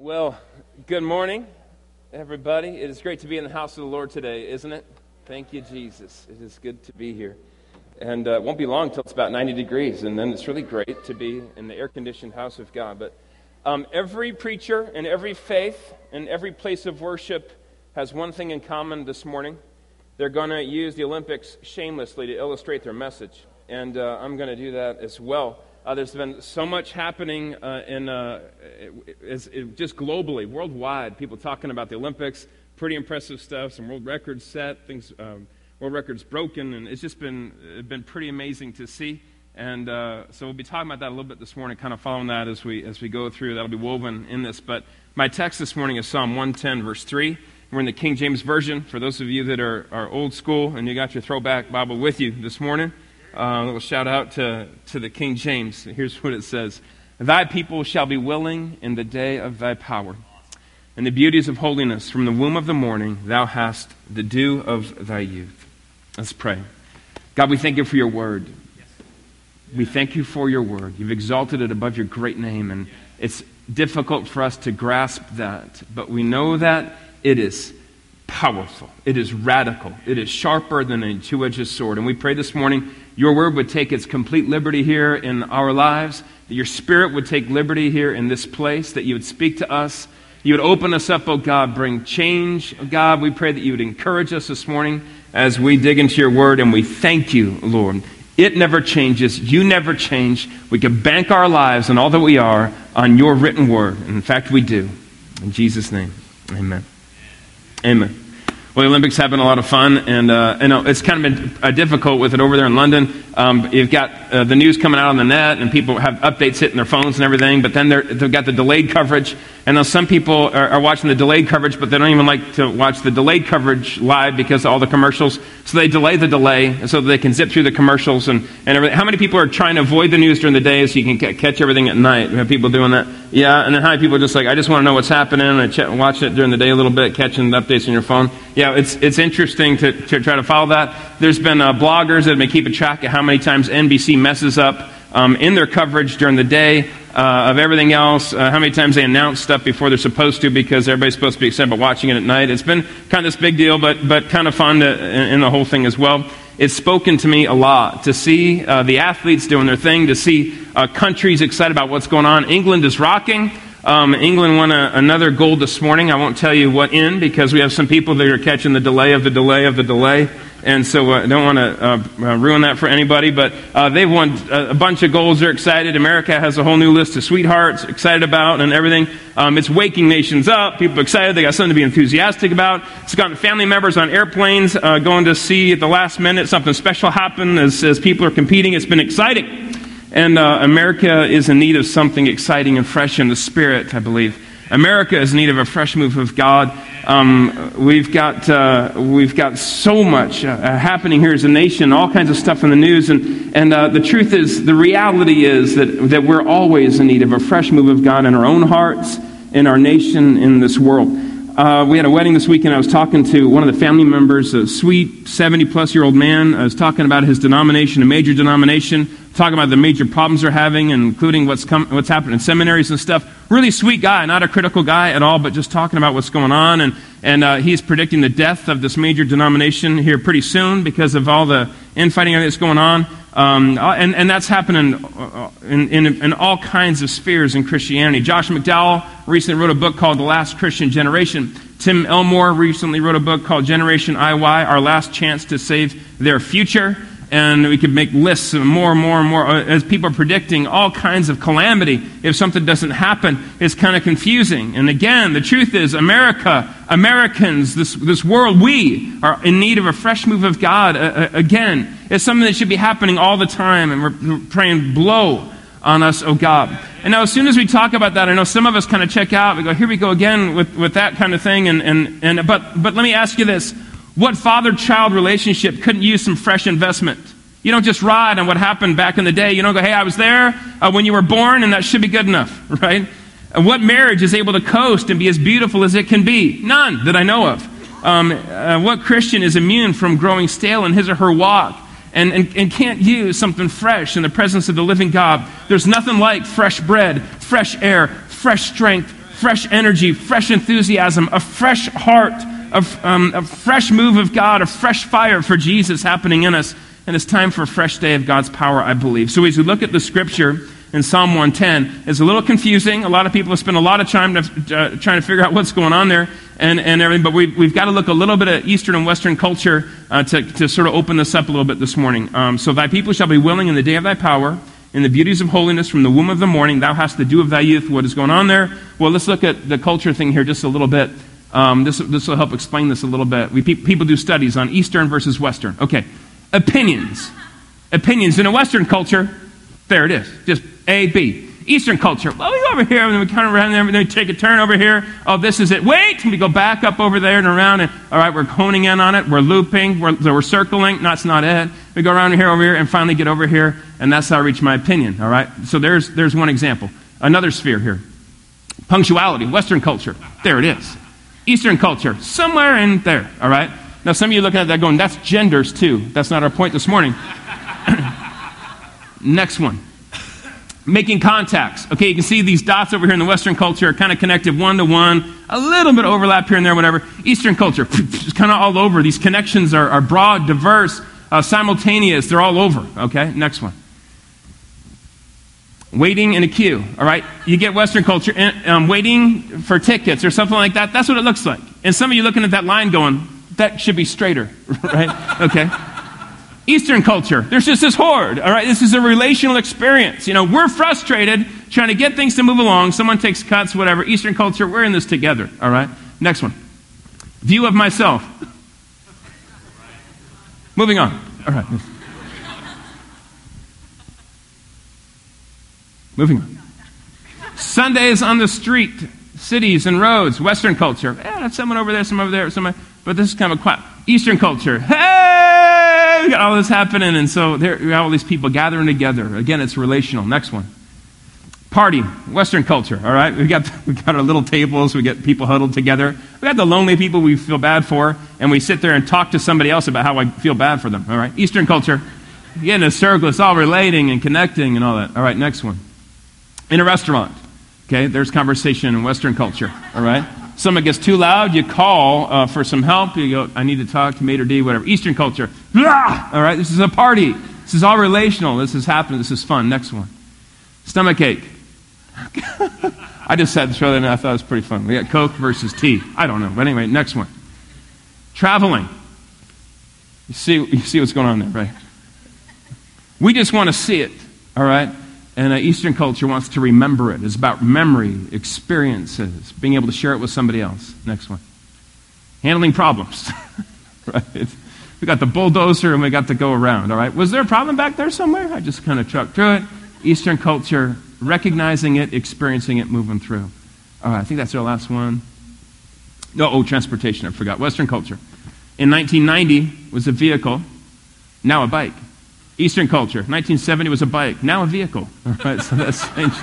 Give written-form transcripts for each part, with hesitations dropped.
Well, good morning, everybody. It is great to be in the house of the Lord today, isn't it? Thank you, Jesus. It is good to be here. And it won't be long until it's about 90 degrees, and then it's really great to be in the air-conditioned house of God. But every preacher and every faith and every place of worship has one thing in common this morning. They're going to use the Olympics shamelessly to illustrate their message. And I'm going to do that as well. There's been so much happening just globally, worldwide. People talking about the Olympics, pretty impressive stuff. Some world records set, world records broken, and it's just been pretty amazing to see. And so we'll be talking about that a little bit this morning, kind of following that as we go through. That'll be woven in this. But my text this morning is Psalm 110, verse 3. We're in the King James Version. For those of you that are old school and you got your throwback Bible with you this morning, a little shout out to the King James. Here's what it says. Thy people shall be willing in the day of thy power. And the beauties of holiness from the womb of the morning, thou hast the dew of thy youth. Let's pray. God, we thank you for your word. We thank you for your word. You've exalted it above your great name, and it's difficult for us to grasp that. But we know that it is powerful. It is radical. It is sharper than a two-edged sword. And we pray this morning your word would take its complete liberty here in our lives, that your spirit would take liberty here in this place, that you would speak to us. You would open us up, oh God, bring change. Oh God, we pray that you would encourage us this morning as we dig into your word, and we thank you, Lord. It never changes. You never change. We can bank our lives and all that we are on your written word. And in fact, we do. In Jesus' name, amen. Amen. Well, the Olympics have been a lot of fun, and it's kind of been difficult with it over there in London. You've got the news coming out on the net, and people have updates hitting their phones and everything, but then they've got the delayed coverage. And now some people are watching the delayed coverage, but they don't even like to watch the delayed coverage live because of all the commercials. So they delay the delay so that they can zip through the commercials and everything. How many people are trying to avoid the news during the day so you can catch everything at night? We have people doing that? Yeah, and then how many people are just like, I just want to know what's happening, and watch it during the day a little bit, catching the updates on your phone. Yeah, it's interesting to try to follow that. There's been bloggers that have been keeping track of how many times NBC messes up in their coverage during the day of everything else, how many times they announce stuff before they're supposed to because everybody's supposed to be excited about watching it at night. It's been kind of this big deal, but kind of fun in the whole thing as well. It's spoken to me a lot to see the athletes doing their thing, to see countries excited about what's going on. England is rocking. England won another gold this morning. I won't tell you what in because we have some people that are catching the delay of the delay of the delay. And so I don't want to ruin that for anybody, but they've won a bunch of golds. They're excited. America has a whole new list of sweethearts excited about and everything. It's waking nations up. People are excited. They got something to be enthusiastic about. It's gotten family members on airplanes going to see at the last minute something special happen as people are competing. It's been exciting. And America is in need of something exciting and fresh in the spirit, I believe. America is in need of a fresh move of God. We've got so much happening here as a nation, all kinds of stuff in the news, and the truth is, the reality is that we're always in need of a fresh move of God in our own hearts, in our nation, in this world. We had a wedding this weekend. I was talking to one of the family members, a sweet 70-plus-year-old man. I was talking about his denomination, a major denomination, talking about the major problems they're having, including what's happening in seminaries and stuff. Really sweet guy, not a critical guy at all, but just talking about what's going on. And he's predicting the death of this major denomination here pretty soon because of all the infighting that's going on. And that's happening in all kinds of spheres in Christianity. Josh McDowell recently wrote a book called The Last Christian Generation. Tim Elmore recently wrote a book called Generation IY, Our Last Chance to Save Their Future. And we could make lists of more and more as people are predicting all kinds of calamity. If something doesn't happen, it's kind of confusing. And again, the truth is Americans, this world, we are in need of a fresh move of God. Again, it's something that should be happening all the time. And we're praying, blow on us, oh God. And now as soon as we talk about that, I know some of us kind of check out. We go, here we go again with that kind of thing. But let me ask you this. What father-child relationship couldn't use some fresh investment? You don't just ride on what happened back in the day. You don't go, hey, I was there when you were born, and that should be good enough, right? What marriage is able to coast and be as beautiful as it can be? None that I know of. What Christian is immune from growing stale in his or her walk and can't use something fresh in the presence of the living God? There's nothing like fresh bread, fresh air, fresh strength, fresh energy, fresh enthusiasm, a fresh heart, a fresh move of God, a fresh fire for Jesus happening in us. And it's time for a fresh day of God's power, I believe. So as we look at the scripture in Psalm 110, it's a little confusing. A lot of people have spent a lot of time trying to figure out what's going on there and everything. But we've got to look a little bit at Eastern and Western culture to sort of open this up a little bit this morning. So thy people shall be willing in the day of thy power, in the beauties of holiness from the womb of the morning. Thou hast to do of thy youth. What is going on there? Well, let's look at the culture thing here just a little bit. This will help explain this a little bit. People do studies on Eastern versus Western. Okay. Opinions in a Western culture, there it is, just A, B. Eastern culture, well, we go over here, and then we kind of around there, and then we take a turn over here. Oh, this is it. Wait, and we go back up over there and around, and all right, we're honing in on it, we're looping, we're circling. No, that's not it. We go around here, over here, and finally get over here, and that's how I reach my opinion, all right? So there's one example. Another sphere here. Punctuality, Western culture, there it is. Eastern culture, somewhere in there, all right? Now, some of you looking at that going, that's genders too. That's not our point this morning. Next one. Making contacts. Okay, you can see these dots over here in the Western culture are kind of connected one-to-one. A little bit of overlap here and there, whatever. Eastern culture, it's kind of all over. These connections are broad, diverse, simultaneous. They're all over. Okay, next one. Waiting in a queue, all right? You get Western culture, waiting for tickets or something like that. That's what it looks like. And some of you looking at that line going, that should be straighter, right? Okay. Eastern culture, there's just this horde, all right? This is a relational experience. You know, we're frustrated trying to get things to move along. Someone takes cuts, whatever. Eastern culture, we're in this together, all right? Next one. View of myself. Moving on. All right. Moving on. Sundays on the street, cities and roads, Western culture. Yeah, that's someone over there, someone over there, someone. But this is kind of a quiet. Eastern culture. Hey! We got all this happening, and so there we got all these people gathering together. Again, it's relational. Next one. Party. Western culture. All right? We got our little tables. We get people huddled together. We got the lonely people we feel bad for, and we sit there and talk to somebody else about how I feel bad for them. All right? Eastern culture. You get in a circle. It's all relating and connecting and all that. All right, next one. In a restaurant. Okay, there's conversation in Western culture. All right? Someone gets too loud, you call for some help. You go, I need to talk to maitre d', whatever. Eastern culture. Blah! All right, this is a party. This is all relational. This is happening. This is fun. Next one. Stomach ache. I just had to throw that in. I thought it was pretty fun. We got Coke versus tea. I don't know. But anyway, next one. Traveling. You see what's going on there, right? We just want to see it. All right? And Eastern culture wants to remember it. It's about memory, experiences, being able to share it with somebody else. Next one. Handling problems. Right? We got the bulldozer and we got to go around. All right? Was there a problem back there somewhere? I just kind of trucked through it. Eastern culture, recognizing it, experiencing it, moving through. All right, I think that's our last one. Transportation, I forgot. Western culture. In 1990 was a vehicle, now a bike. Eastern culture, 1970 was a bike, now a vehicle. All right, so that's changed.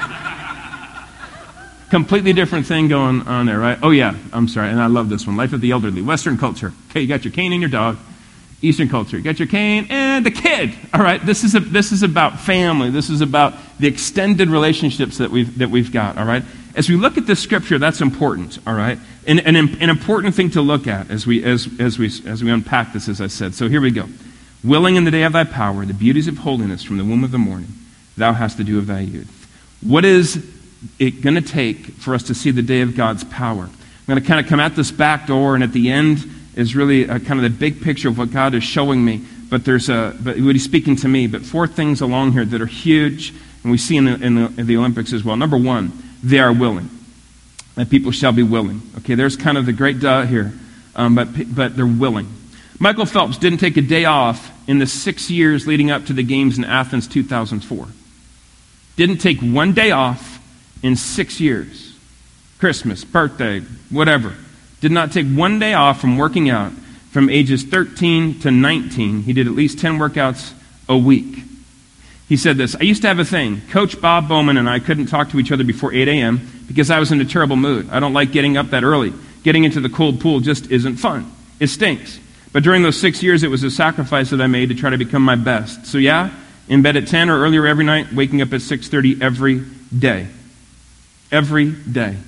Completely different thing going on there, right? Oh yeah, I'm sorry, and I love this one. Life of the elderly. Western culture. Okay, you got your cane and your dog. Eastern culture, you got your cane and the kid. All right, this is about family. This is about the extended relationships that we've got. All right, as we look at this scripture, that's important. All right, and an important thing to look at as we unpack this, as I said. So here we go. Willing in the day of thy power, the beauties of holiness from the womb of the morning, thou hast to do of thy youth. What is it going to take for us to see the day of God's power? I'm going to kind of come at this back door, and at the end is really kind of the big picture of what God is showing me. But what He's speaking to me. But 4 things along here that are huge, and we see in the Olympics as well. Number 1, they are willing. That people shall be willing. Okay, there's kind of the great duh here, but they're willing. Michael Phelps didn't take a day off in the 6 years leading up to the games in Athens 2004. Didn't take one day off in 6 years. Christmas, birthday, whatever. Did not take one day off from working out from ages 13 to 19. He did at least 10 workouts a week. He said this, I used to have a thing. Coach Bob Bowman and I couldn't talk to each other before 8 a.m. because I was in a terrible mood. I don't like getting up that early. Getting into the cold pool just isn't fun. It stinks. But during those 6 years, it was a sacrifice that I made to try to become my best. So yeah, in bed at 10 or earlier every night, waking up at 6:30 every day. Every day.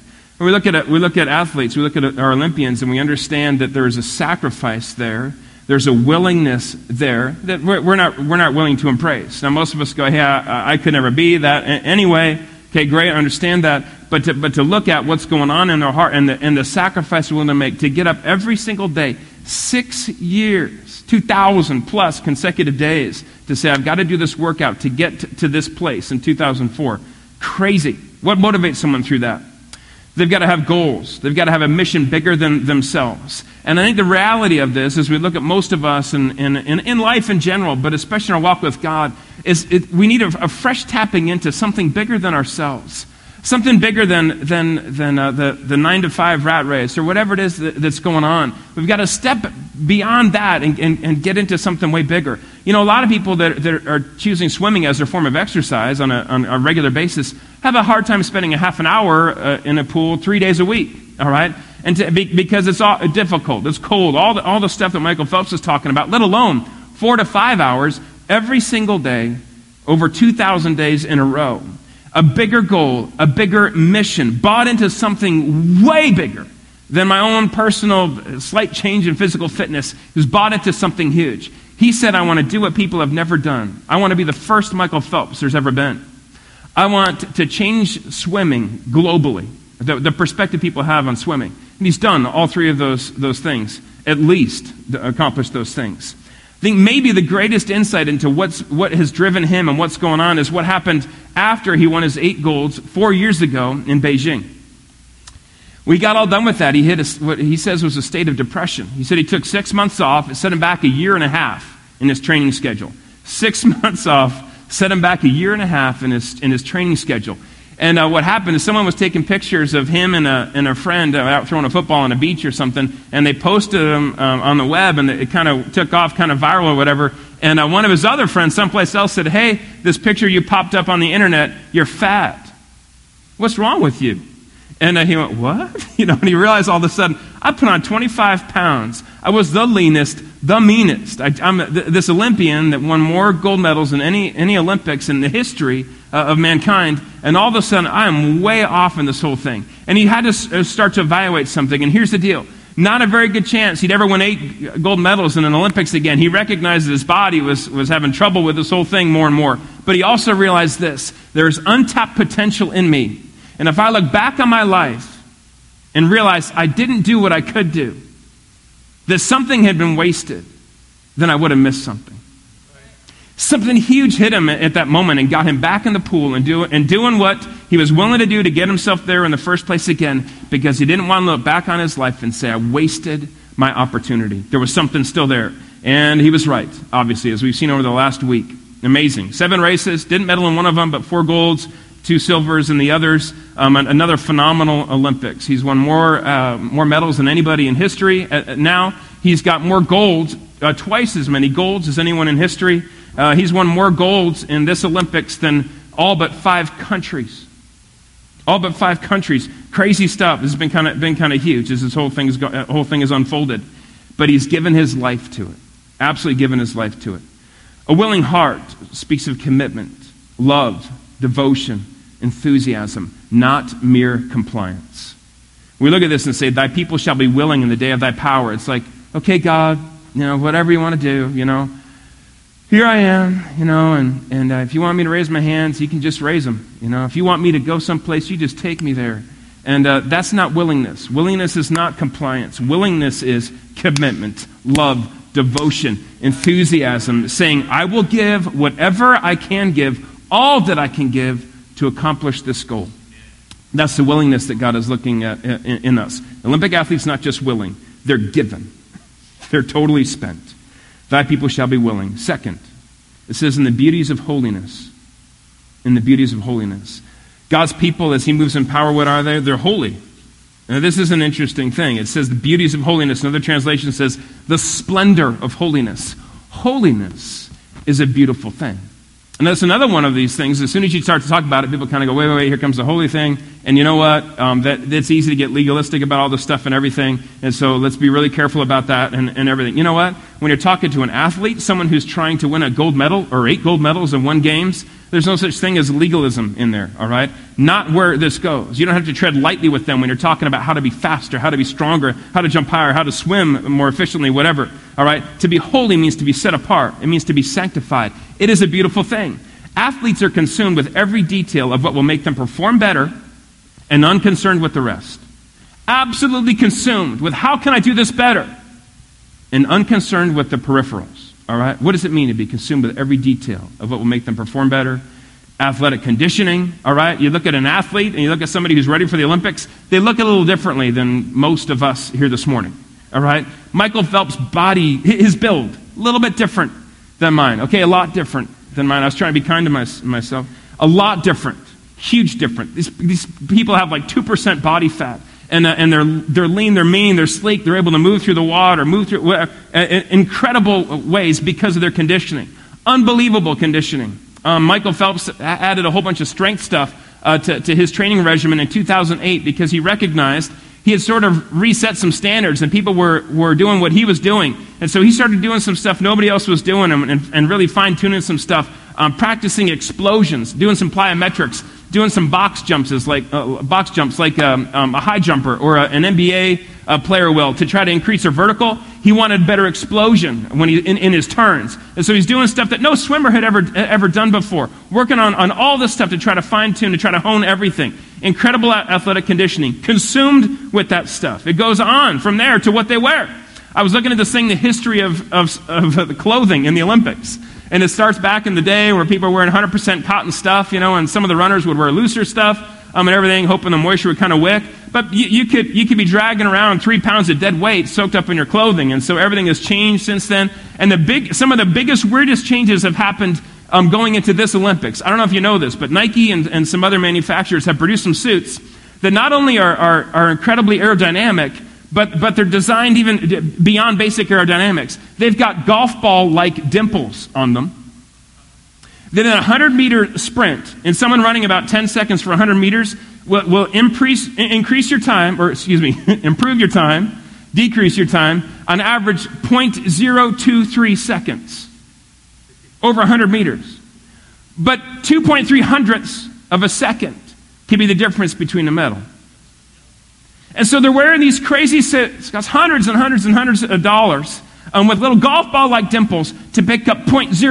And we look at athletes, we look at our Olympians, and we understand that there is a sacrifice there. There's a willingness there that we're not willing to embrace. Now, most of us go, hey, I could never be that anyway. Okay, great, I understand that. But to look at what's going on in their heart and the sacrifice we're willing to make to get up every single day, 6 years, 2,000 plus consecutive days, to say, I've got to do this workout to get to this place in 2004. Crazy. What motivates someone through that? They've got to have goals. They've got to have a mission bigger than themselves. And I think the reality of this, as we look at most of us in life in general, but especially in our walk with God, is we need a fresh tapping into something bigger than ourselves. Something bigger than the 9-to-5 rat race or whatever it is that's going on. We've got to step beyond that and get into something way bigger. You know, a lot of people that are choosing swimming as their form of exercise on a regular basis have a hard time spending a half an hour in a pool 3 days a week, all right? Because it's all difficult, it's cold, all the stuff that Michael Phelps is talking about, let alone 4 to 5 hours every single day over 2,000 days in a row. A bigger goal, a bigger mission, bought into something way bigger than my own personal slight change in physical fitness. He was bought into something huge. He said, I want to do what people have never done. I want to be the first Michael Phelps there's ever been. I want to change swimming globally, the perspective people have on swimming. And he's done all three of those things, at least accomplished those things. I think maybe the greatest insight into what has driven him and what's going on is what happened after he won his 8 golds 4 years ago in Beijing. We got all done with that. He hit what he says was a state of depression. He said he took 6 months off. It set him back 1.5 years in his training schedule. 6 months off set him back 1.5 years in his training schedule. And what happened is someone was taking pictures of him and a friend out throwing a football on a beach or something, and they posted them on the web, and it kind of took off kind of viral or whatever. And one of his other friends someplace else said, hey, this picture you popped up on the internet, you're fat. What's wrong with you? And he went, what? And he realized all of a sudden, I put on 25 pounds. I was the leanest, the meanest. I'm this Olympian that won more gold medals than any Olympics in the history of mankind. And all of a sudden, I am way off in this whole thing. And he had to start to evaluate something. And here's the deal. Not a very good chance he'd ever win 8 gold medals in an Olympics again. He recognized that his body was having trouble with this whole thing more and more. But he also realized this. There's untapped potential in me. And if I look back on my life and realize I didn't do what I could do, that something had been wasted, then I would have missed something. Something huge hit him at that moment and got him back in the pool and doing what he was willing to do to get himself there in the first place again, because he didn't want to look back on his life and say, I wasted my opportunity. There was something still there. And he was right, obviously, as we've seen over the last week. Amazing. 7 races, didn't medal in one of them, but 4 golds, 2 silvers in the others. Another phenomenal Olympics. He's won more medals than anybody in history. Now he's got more golds, twice as many golds as anyone in history. He's won more golds in this Olympics than all but 5 countries. All but 5 countries. Crazy stuff. This has been kind of huge as this whole thing is unfolded. But he's given his life to it. Absolutely given his life to it. A willing heart speaks of commitment, love, devotion, enthusiasm, not mere compliance. We look at this and say, thy people shall be willing in the day of thy power. It's like, okay, God, whatever you want to do, here I am, and if you want me to raise my hands, you can just raise them. If you want me to go someplace, you just take me there. And that's not willingness. Willingness is not compliance. Willingness is commitment, love, devotion, enthusiasm, saying, I will give whatever I can give, all that I can give to accomplish this goal. That's the willingness that God is looking at in us. Olympic athletes not just willing, they're given. They're totally spent. Thy people shall be willing. Second, it says in the beauties of holiness. In the beauties of holiness. God's people, as he moves in power, what are they? They're holy. Now, this is an interesting thing. It says the beauties of holiness. Another translation says the splendor of holiness. Holiness is a beautiful thing. And that's another one of these things. As soon as you start to talk about it, people kind of go, wait, here comes the holy thing. And you know what? It's easy to get legalistic about all this stuff and everything. And so let's be really careful about that and everything. You know what? When you're talking to an athlete, someone who's trying to win a gold medal or 8 gold medals in 1 games, There's no such thing as legalism in there, all right? Not where this goes. You don't have to tread lightly with them when you're talking about how to be faster, how to be stronger, how to jump higher, how to swim more efficiently, whatever, all right? To be holy means to be set apart. It means to be sanctified. It is a beautiful thing. Athletes are consumed with every detail of what will make them perform better and unconcerned with the rest. Absolutely consumed with how can I do this better and unconcerned with the peripherals. All right? What does it mean to be consumed with every detail of what will make them perform better? Athletic conditioning, all right? You look at an athlete and you look at somebody who's ready for the Olympics, they look a little differently than most of us here this morning, all right? Michael Phelps' body, his build, a little bit different than mine, okay? A lot different than mine. I was trying to be kind to myself. A lot different, huge different. These people have like 2% body fat. And they're lean, they're mean, they're sleek, they're able to move through the water, move through incredible ways because of their conditioning. Unbelievable conditioning. Michael Phelps added a whole bunch of strength stuff to his training regimen in 2008 because he recognized he had sort of reset some standards and people were doing what he was doing. And so he started doing some stuff nobody else was doing and really fine-tuning some stuff, practicing explosions, doing some plyometrics, doing some box jumps like a high jumper or an NBA player will to try to increase their vertical. He wanted better explosion when in his turns. And so he's doing stuff that no swimmer had ever done before. Working on all this stuff to try to fine-tune, to try to hone everything. Incredible athletic conditioning. Consumed with that stuff. It goes on from there to what they wear. I was looking at this thing, the history of the clothing in the Olympics. And it starts back in the day where people were wearing 100% cotton stuff, and some of the runners would wear looser stuff and everything, hoping the moisture would kind of wick. But you could be dragging around 3 pounds of dead weight soaked up in your clothing. And so everything has changed since then. And some of the biggest, weirdest changes have happened going into this Olympics. I don't know if you know this, but Nike and some other manufacturers have produced some suits that not only are incredibly aerodynamic, but they're designed even beyond basic aerodynamics. They've got golf ball-like dimples on them. Then in a 100-meter sprint, and someone running about 10 seconds for 100 meters will increase your time, improve your time, decrease your time, on average 0.023 seconds over 100 meters. But 2.3 hundredths of a second can be the difference between a medal. And so they're wearing these crazy suits, cost hundreds and hundreds and hundreds of dollars, with little golf ball-like dimples to pick up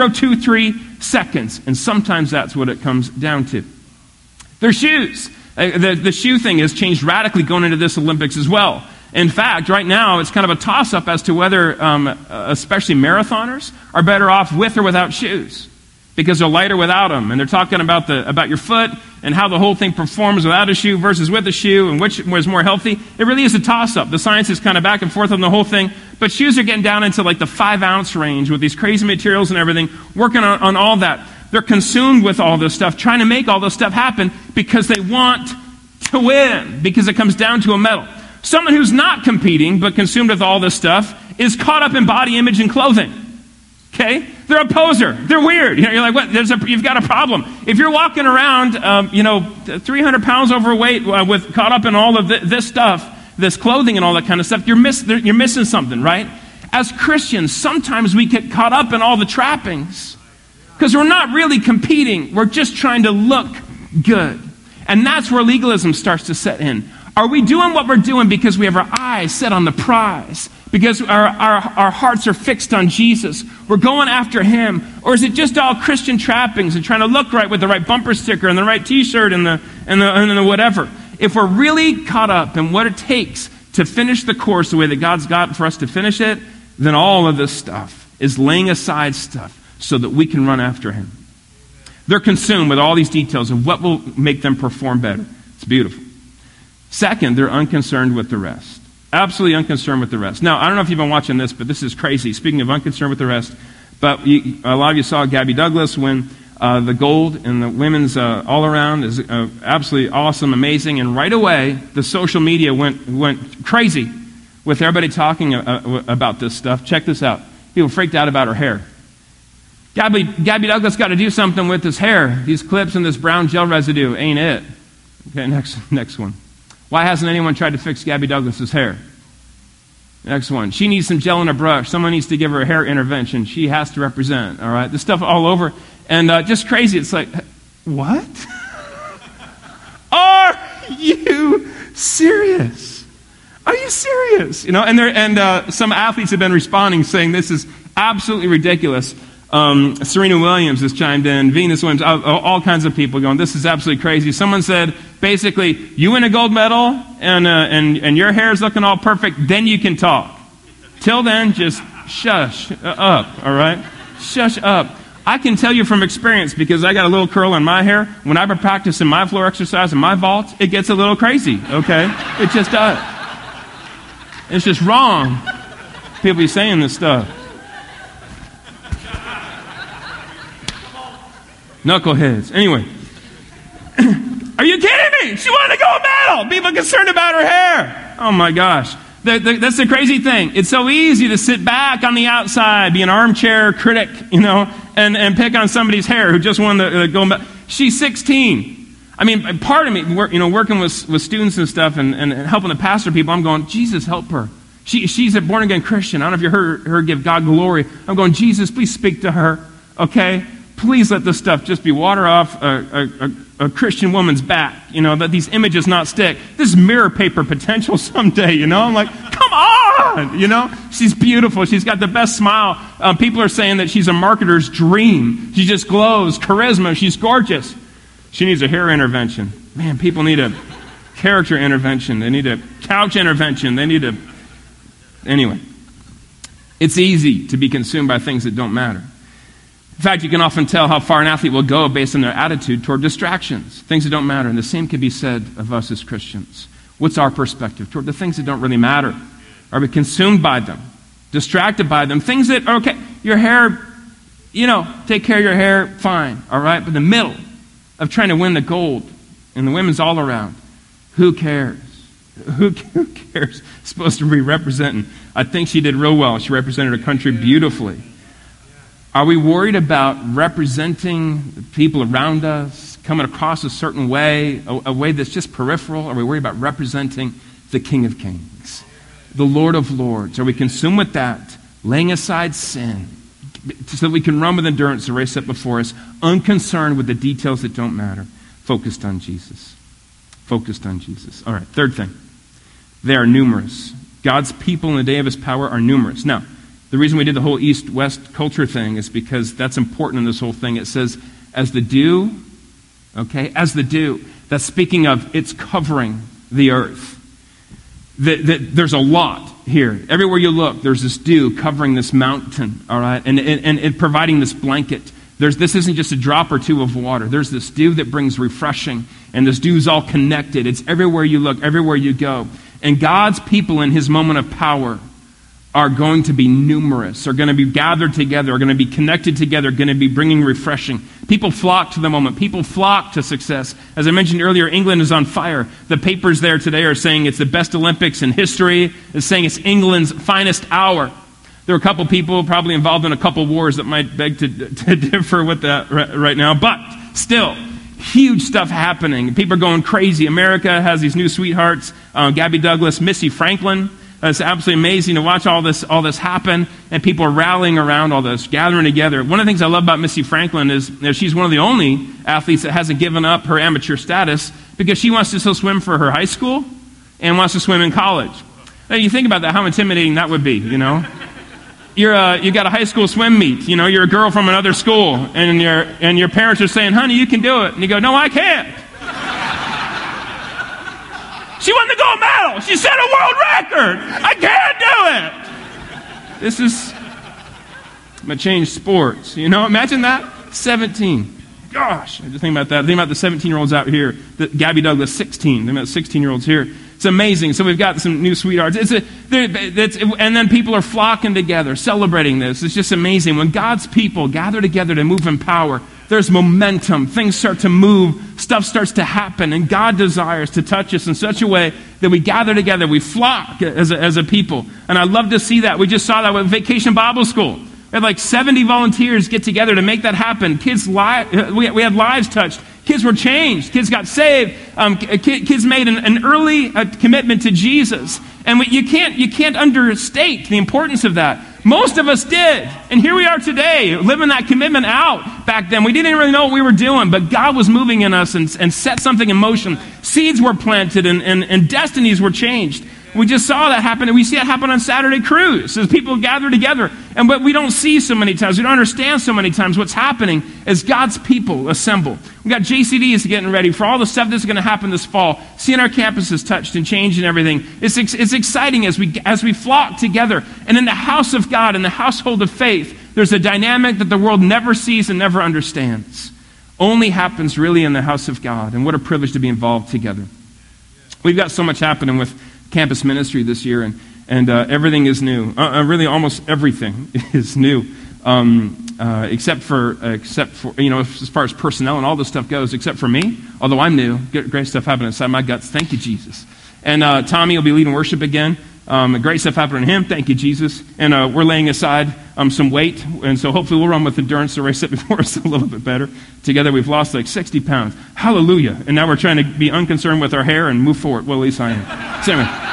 0.023 seconds. And sometimes that's what it comes down to. Their shoes. The shoe thing has changed radically going into this Olympics as well. In fact, right now, it's kind of a toss-up as to whether, especially marathoners, are better off with or without shoes. Because they're lighter without them. And they're talking about your foot and how the whole thing performs without a shoe versus with a shoe and which was more healthy. It really is a toss-up. The science is kind of back and forth on the whole thing. But shoes are getting down into like the 5-ounce range with these crazy materials and everything, working on all that. They're consumed with all this stuff, trying to make all this stuff happen because they want to win, because it comes down to a medal. Someone who's not competing but consumed with all this stuff is caught up in body image and clothing. Okay? They're a poser. They're weird. You're like, what? You've got a problem. If you're walking around, 300 pounds overweight with caught up in all of this stuff, this clothing and all that kind of stuff, you're missing something, right? As Christians, sometimes we get caught up in all the trappings because we're not really competing. We're just trying to look good. And that's where legalism starts to set in. Are we doing what we're doing because we have our eyes set on the prize? Because our hearts are fixed on Jesus? We're going after Him? Or is it just all Christian trappings and trying to look right with the right bumper sticker and the right t-shirt and the whatever? If we're really caught up in what it takes to finish the course the way that God's got for us to finish it, then all of this stuff is laying aside stuff so that we can run after Him. They're consumed with all these details of what will make them perform better. It's beautiful. Second, they're unconcerned with the rest. Absolutely unconcerned with the rest. Now, I don't know if you've been watching this, but this is crazy. Speaking of unconcerned with the rest, but a lot of you saw Gabby Douglas win the gold in the women's all-around. Is absolutely awesome, amazing. And right away, the social media went crazy with everybody talking about this stuff. Check this out. People freaked out about her hair. Gabby Douglas got to do something with his hair. These clips and this brown gel residue ain't it. Okay, next one. Why hasn't anyone tried to fix Gabby Douglas's hair? Next one. She needs some gel and a brush. Someone needs to give her a hair intervention. She has to represent, all right? This stuff all over. And just crazy. It's like, what? Are you serious? Are you serious? And some athletes have been responding saying this is absolutely ridiculous. Serena Williams has chimed in, Venus Williams, all kinds of people going, this is absolutely crazy. Someone said, basically, you win a gold medal and your hair is looking all perfect, then you can talk. Till then, just shush up, all right? Shush up. I can tell you from experience, because I got a little curl in my hair, when I practice in my floor exercise and my vaults, it gets a little crazy, okay? It just does. It's just wrong. People be saying this stuff. Knuckleheads. Anyway. Are you kidding me? She won a gold medal. People concerned about her hair. Oh my gosh. That's the crazy thing. It's so easy to sit back on the outside, be an armchair critic, and pick on somebody's hair who just won the gold medal. She's 16. I mean, part of me, working with students and stuff and helping to pastor people, I'm going, Jesus, help her. She's a born-again Christian. I don't know if you heard her give God glory. I'm going, Jesus, please speak to her, okay? Please let this stuff just be water off a Christian woman's back, that these images not stick. This is mirror paper potential someday, I'm like, come on, She's beautiful. She's got the best smile. People are saying that she's a marketer's dream. She just glows, charisma. She's gorgeous. She needs a hair intervention. Man, people need a character intervention. They need a couch intervention. They need a... Anyway, it's easy to be consumed by things that don't matter. In fact, you can often tell how far an athlete will go based on their attitude toward distractions, things that don't matter. And the same can be said of us as Christians. What's our perspective toward the things that don't really matter? Are we consumed by them, distracted by them? Things that are okay, your hair, take care of your hair, fine, all right? But in the middle of trying to win the gold and the women's all around, who cares? Who cares? Supposed to be representing. I think she did real well. She represented her country beautifully. Are we worried about representing the people around us, coming across a certain way, a way that's just peripheral? Are we worried about representing the King of Kings, the Lord of Lords? Are we consumed with that, laying aside sin, so that we can run with endurance the race set before us, unconcerned with the details that don't matter, focused on Jesus? Focused on Jesus. All right, third thing. They are numerous. God's people in the day of his power are numerous. Now, the reason we did the whole East-West culture thing is because that's important in this whole thing. It says, as the dew, okay, as the dew. That's speaking of it's covering the earth. There's a lot here. Everywhere you look, there's this dew covering this mountain, all right, and it providing this blanket. This isn't just a drop or two of water. There's this dew that brings refreshing, and this dew is all connected. It's everywhere you look, everywhere you go. And God's people in his moment of power are going to be numerous, are going to be gathered together, are going to be connected together, are going to be bringing refreshing. People flock to the moment. People flock to success. As I mentioned earlier, England is on fire. The papers there today are saying it's the best Olympics in history. It's saying it's England's finest hour. There are a couple people probably involved in a couple wars that might beg to differ with that right now. But still, huge stuff happening. People are going crazy. America has these new sweethearts, Gabby Douglas, Missy Franklin. It's absolutely amazing to watch all this happen, and people are rallying around all this, gathering together. One of the things I love about Missy Franklin is she's one of the only athletes that hasn't given up her amateur status because she wants to still swim for her high school and wants to swim in college. Now, you think about that, how intimidating that would be, you got a high school swim meet, you're a girl from another school, and your parents are saying, honey, you can do it. And you go, no, I can't. She won the gold medal. She set a world record. I can't do it. I'm going to change sports. Imagine that. 17. Gosh, I just think about that. Think about the 17-year-olds out here. Gabby Douglas, 16. Think about 16-year-olds here. It's amazing. So we've got some new sweethearts. And then people are flocking together, celebrating this. It's just amazing. When God's people gather together to move in power, there's momentum. Things start to move. Stuff starts to happen. And God desires to touch us in such a way that we gather together. We flock as a people. And I love to see that. We just saw that with Vacation Bible School. We had like 70 volunteers get together to make that happen. We had lives touched. Kids were changed. Kids got saved. Kids made an early commitment to Jesus. And you can't understate the importance of that. Most of us did. And here we are today, living that commitment out. Back then, we didn't really know what we were doing, but God was moving in us and set something in motion. Seeds were planted and destinies were changed. We just saw that happen, and we see that happen on Saturday Cruise as people gather together. And what we don't see so many times, we don't understand so many times what's happening as God's people assemble. We got JCDs getting ready for all the stuff that's going to happen this fall, seeing our campuses touched and changed and everything. It's exciting as we flock together. And in the house of God, in the household of faith, there's a dynamic that the world never sees and never understands. Only happens really in the house of God. And what a privilege to be involved together. We've got so much happening with campus ministry this year, and everything is new. Really, almost everything is new, except for as far as personnel and all this stuff goes. Except for me, although I'm new, great stuff happening inside my guts. Thank you, Jesus. And Tommy will be leading worship again. Great stuff happening to him. Thank you, Jesus. And we're laying aside some weight, and so hopefully we'll run with endurance the race up before us a little bit better. Together we've lost like 60 pounds. Hallelujah. And now we're trying to be unconcerned with our hair and move forward. Well, at least I am. So anyway.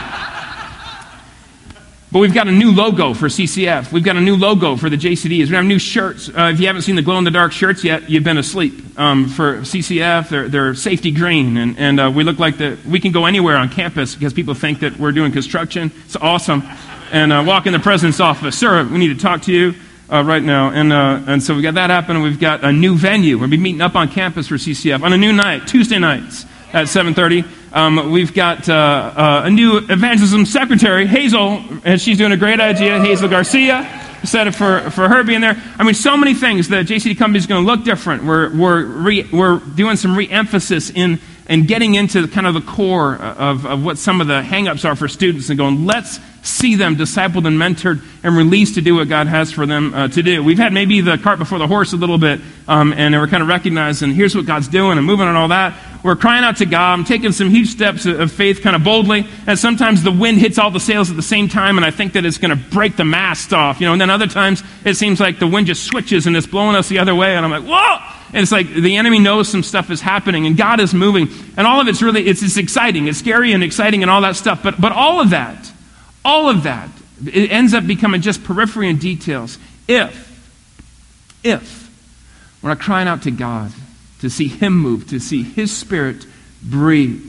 But we've got a new logo for CCF. We've got a new logo for the JCDs. We have new shirts. If you haven't seen the glow-in-the-dark shirts yet, you've been asleep. For CCF, they're safety green, and we look like we can go anywhere on campus because people think that we're doing construction. It's awesome. And walk in the president's office. Sir, we need to talk to you right now. And so we got that happening. We've got a new venue. We'll be meeting up on campus for CCF on a new night, Tuesday nights at 7:30. We've got a new evangelism secretary, Hazel, and she's doing a great idea. Hazel Garcia, set it for her being there. I mean, so many things. The JCD company is going to look different. We're doing some re-emphasis in getting into kind of the core of what some of the hang-ups are for students and going, let's see them discipled and mentored and released to do what God has for them to do. We've had maybe the cart before the horse a little bit, and we're kind of recognizing here's what God's doing and moving and all that. We're crying out to God. I'm taking some huge steps of faith kind of boldly, and sometimes the wind hits all the sails at the same time, and I think that it's going to break the mast off, and then other times it seems like the wind just switches and it's blowing us the other way, and I'm like, whoa! And it's like the enemy knows some stuff is happening, and God is moving, and all of it's really, it's exciting. It's scary and exciting and all that stuff, but all of that, it ends up becoming just periphery and details if we're not crying out to God to see Him move, to see His Spirit breathe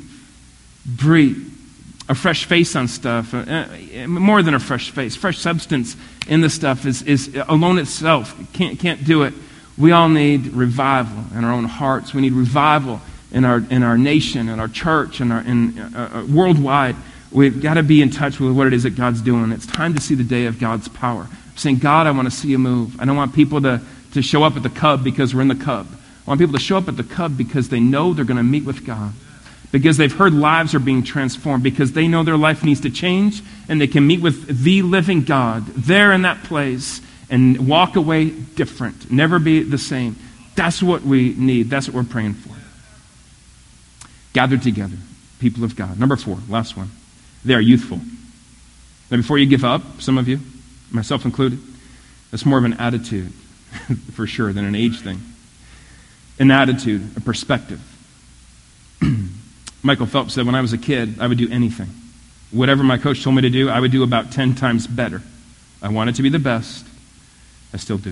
a fresh face on stuff, more than a fresh face, fresh substance in the stuff is alone itself, can't do it. We all need revival in our own hearts. We need revival in our nation, in our church, in worldwide. We've got to be in touch with what it is that God's doing. It's time to see the day of God's power. I'm saying, God, I want to see you move. I don't want people to show up at the Cub because we're in the Cub. I want people to show up at the Cub because they know they're going to meet with God, because they've heard lives are being transformed, because they know their life needs to change, and they can meet with the living God there in that place and walk away different, never be the same. That's what we need. That's what we're praying for. Gather together, people of God. Number 4, last one. They are youthful. Now, before you give up, some of you, myself included, it's more of an attitude, for sure, than an age thing. An attitude, a perspective. Michael Phelps said, when I was a kid, I would do anything. Whatever my coach told me to do, I would do about 10 times better. I wanted to be the best. I still do.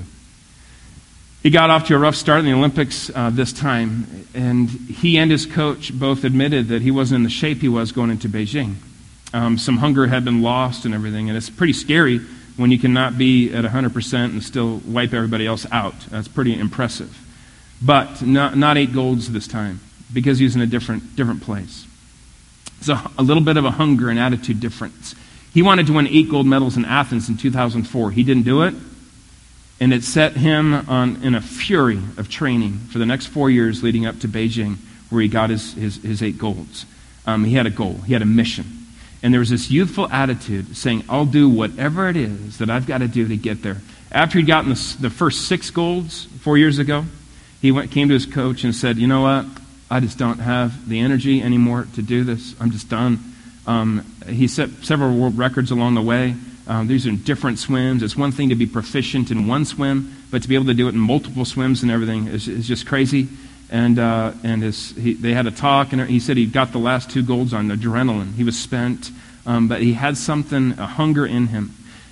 He got off to a rough start in the Olympics this time, and he and his coach both admitted that he wasn't in the shape he was going into Beijing. Some hunger had been lost and everything, and it's pretty scary when you cannot be at 100% and still wipe everybody else out. That's pretty impressive. But not 8 golds this time, because he was in a different place. It's a little bit of a hunger and attitude difference. He wanted to win 8 gold medals in Athens in 2004. He didn't do it, and it set him in a fury of training for the next 4 years leading up to Beijing, where he got his 8 golds. He had a goal. He had a mission. And there was this youthful attitude saying, I'll do whatever it is that I've got to do to get there. After he'd gotten the first 6 golds 4 years ago, he came to his coach and said, you know what? I just don't have the energy anymore to do this. I'm just done. He set several world records along the way. These are different swims. It's one thing to be proficient in one swim, but to be able to do it in multiple swims and everything is just crazy. And they had a talk, and he said he got the last 2 golds on adrenaline. He was spent, but he had something, a hunger in him.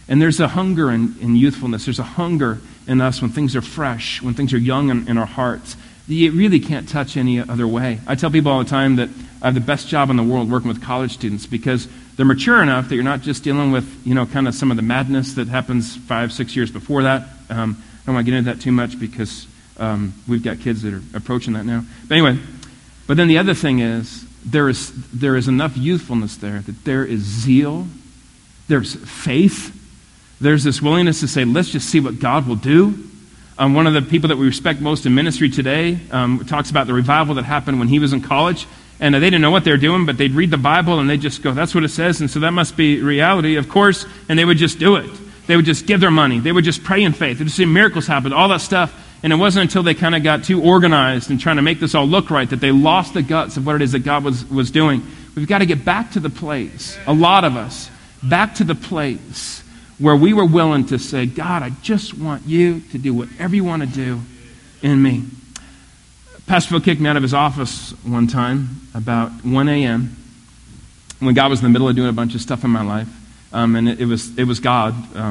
And there's a hunger in youthfulness. There's a hunger in us when things are fresh, when things are young in our hearts. You really can't touch any other way. I tell people all the time that I have the best job in the world working with college students because they're mature enough that you're not just dealing with, kind of some of the madness that happens 5-6 years before that. I don't want to get into that too much because we've got kids that are approaching that now. But anyway, but then the other thing is there is enough youthfulness there that there is zeal, there's faith, there's this willingness to say, let's just see what God will do. One of the people that we respect most in ministry today talks about the revival that happened when he was in college. And they didn't know what they were doing, but they'd read the Bible and they'd just go, that's what it says, and so that must be reality, of course. And they would just do it. They would just give their money. They would just pray in faith. They'd just see miracles happen, all that stuff. And it wasn't until they kind of got too organized and trying to make this all look right that they lost the guts of what it is that God was doing. We've got to get back to the place, a lot of us, back to the place where we were willing to say, God, I just want you to do whatever you want to do in me. Pastor Phil kicked me out of his office one time about 1 a.m. when God was in the middle of doing a bunch of stuff in my life. And it was God.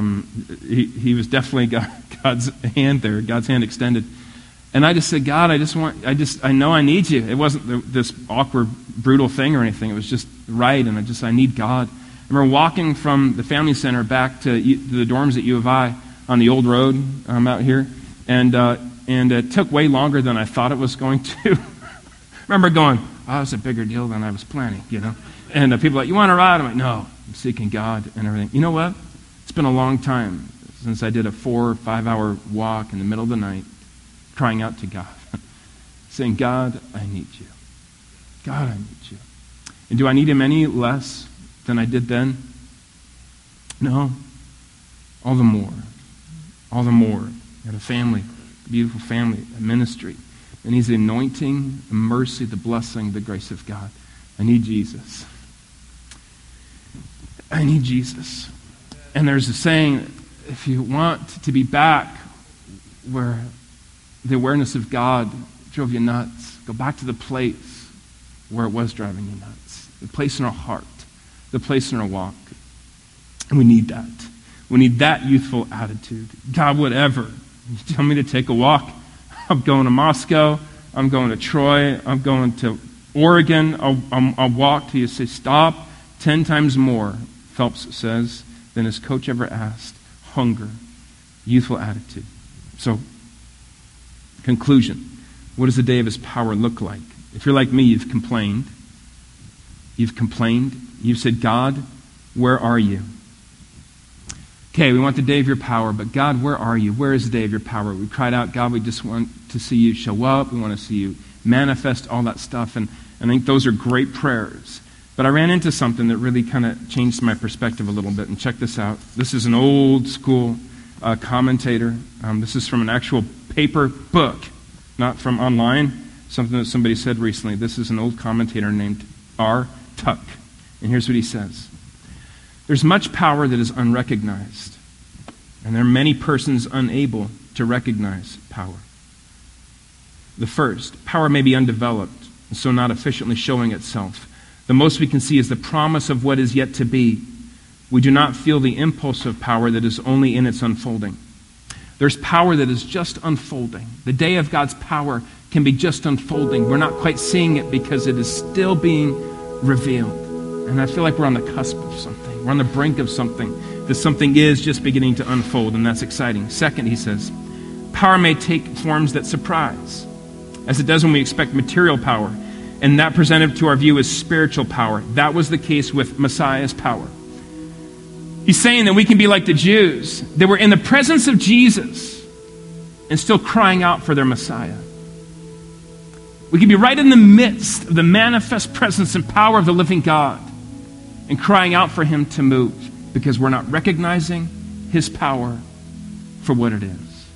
He was definitely God's hand there, God's hand extended. And I just said, God, I know I need you. It wasn't this awkward, brutal thing or anything. It was just right, and I need God. I remember walking from the family center back to the dorms at U of I on the old road out here, and it took way longer than I thought it was going to. I remember going, oh, it's a bigger deal than I was planning, And people are like, you want to ride? I'm like, no, I'm seeking God and everything. You know what? It's been a long time since I did a 4 or 5 hour walk in the middle of the night, crying out to God, saying, God, I need you. God, I need you. And do I need him any less than I did then? No. All the more. All the more. I got a family, a beautiful family, a ministry. And he's the anointing, the mercy, the blessing, the grace of God. I need Jesus. I need Jesus. And there's a saying, if you want to be back where the awareness of God drove you nuts, go back to the place where it was driving you nuts. The place in our heart. The place in our walk. And we need that. We need that youthful attitude. God, whatever. You tell me to take a walk. I'm going to Moscow. I'm going to Troy. I'm going to Oregon. I'll walk till you say stop. 10 times more, Phelps says, than his coach ever asked. Hunger. Youthful attitude. So, conclusion. What does the day of his power look like? If you're like me, you've complained. You've complained. You've said, God, where are you? Okay, we want the day of your power, but God, where are you? Where is the day of your power? We cried out, God, we just want to see you show up. We want to see you manifest all that stuff. And I think those are great prayers. But I ran into something that really kind of changed my perspective a little bit. And check this out. This is an old school commentator. This is from an actual paper book, not from online, something that somebody said recently. This is an old commentator named R. Tuck. And here's what he says. There's much power that is unrecognized, and there are many persons unable to recognize power. The first, power may be undeveloped, and so not efficiently showing itself. The most we can see is the promise of what is yet to be. We do not feel the impulse of power that is only in its unfolding. There's power that is just unfolding. The day of God's power can be just unfolding. We're not quite seeing it because it is still being revealed. And I feel like we're on the cusp of something. We're on the brink of something. That something is just beginning to unfold, and that's exciting. Second, he says, power may take forms that surprise, as it does when we expect material power. And that presented to our view as spiritual power. That was the case with Messiah's power. He's saying that we can be like the Jews. They were in the presence of Jesus and still crying out for their Messiah. We can be right in the midst of the manifest presence and power of the living God and crying out for him to move because we're not recognizing his power for what it is.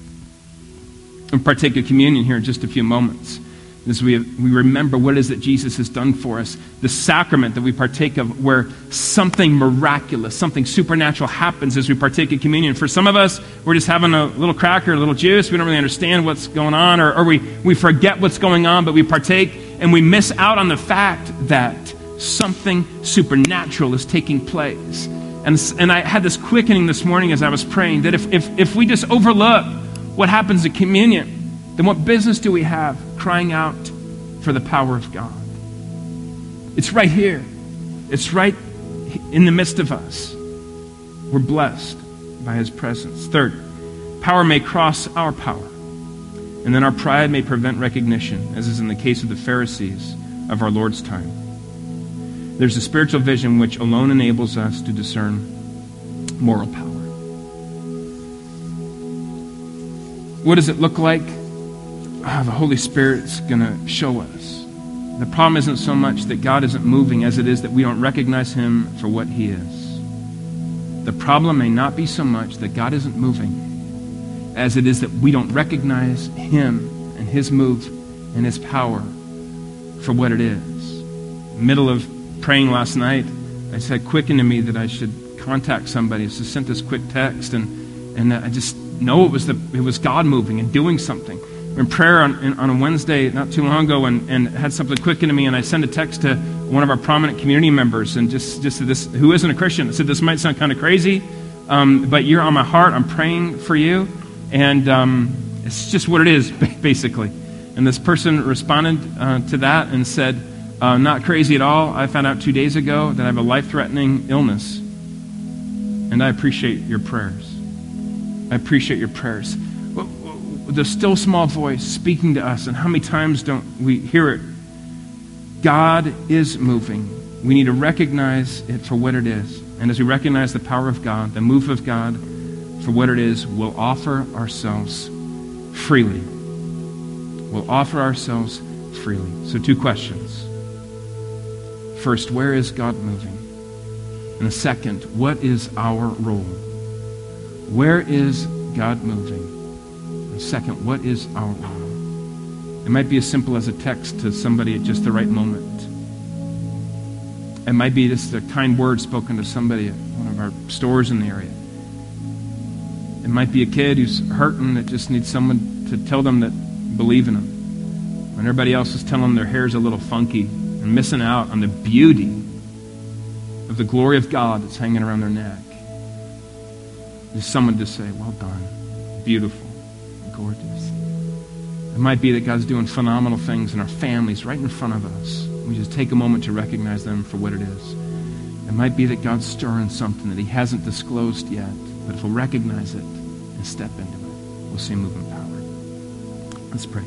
We'll partake of communion here in just a few moments. As we remember what it is that Jesus has done for us, the sacrament that we partake of where something miraculous, something supernatural happens as we partake of communion. For some of us, we're just having a little cracker, a little juice. We don't really understand what's going on, or we forget what's going on, but we partake and we miss out on the fact that something supernatural is taking place. And I had this quickening this morning as I was praying that if we just overlook what happens at communion, then what business do we have crying out for the power of God? It's right here. It's right in the midst of us. We're blessed by his presence. Third, power may cross our power, and then our pride may prevent recognition, as is in the case of the Pharisees of our Lord's time. There's a spiritual vision which alone enables us to discern moral power. What does it look like? The Holy Spirit's going to show us. The problem isn't so much that God isn't moving as it is that we don't recognize him for what he is. The problem may not be so much that God isn't moving as it is that we don't recognize him and his move and his power for what it is. In the middle of praying last night, I said, quicken to me that I should contact somebody. So I sent this quick text, and I just know it was God moving and doing something. In prayer on a Wednesday not too long ago, and had something quicken to me, and I sent a text to one of our prominent community members, and just said this, who isn't a Christian. I said, this might sound kind of crazy, but you're on my heart. I'm praying for you, and it's just what it is, basically. And this person responded to that and said, not crazy at all. I found out 2 days ago that I have a life-threatening illness, and I appreciate your prayers. I appreciate your prayers. The still small voice speaking to us, and how many times don't we hear it? God is moving. We need to recognize it for what it is. And as we recognize the power of God, the move of God for what it is, we'll offer ourselves freely. We'll offer ourselves freely. So 2 questions. First, where is God moving? And the second, what is our role? Where is God moving? And second, what is our role? It might be as simple as a text to somebody at just the right moment. It might be just a kind word spoken to somebody at one of our stores in the area. It might be a kid who's hurting that just needs someone to tell them that believe in them. When everybody else is telling them their hair's a little funky and missing out on the beauty of the glory of God that's hanging around their neck. Just someone to say, well done, beautiful, gorgeous. It might be that God's doing phenomenal things in our families right in front of us. We just take a moment to recognize them for what it is. It might be that God's stirring something that he hasn't disclosed yet, but if we'll recognize it and step into it, we'll see him move in power. Let's pray.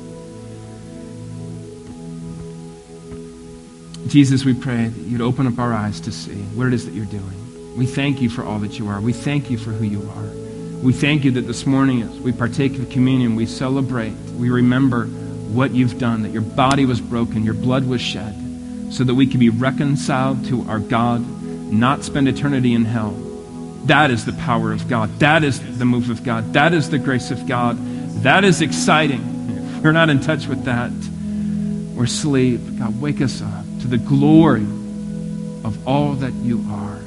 Jesus, we pray that you'd open up our eyes to see what it is that you're doing. We thank you for all that you are. We thank you for who you are. We thank you that this morning as we partake of communion, we celebrate, we remember what you've done, that your body was broken, your blood was shed, so that we can be reconciled to our God, not spend eternity in hell. That is the power of God. That is the move of God. That is the grace of God. That is exciting. If we're not in touch with that, we're asleep. God, wake us up to the glory of all that you are.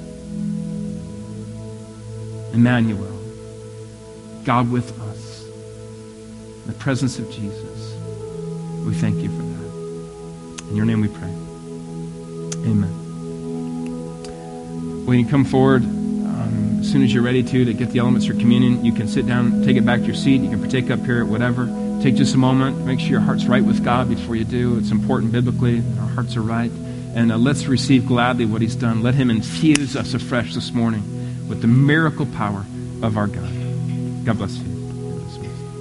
Emmanuel, God with us, in the presence of Jesus. We thank you for that. In your name we pray. Amen. When you come forward, as soon as you're ready to get the elements for communion, you can sit down, take it back to your seat. You can partake up here, whatever. Take just a moment. Make sure your heart's right with God before you do. It's important biblically that our hearts are right. And let's receive gladly what he's done. Let him infuse us afresh this morning with the miracle power of our God. God bless you.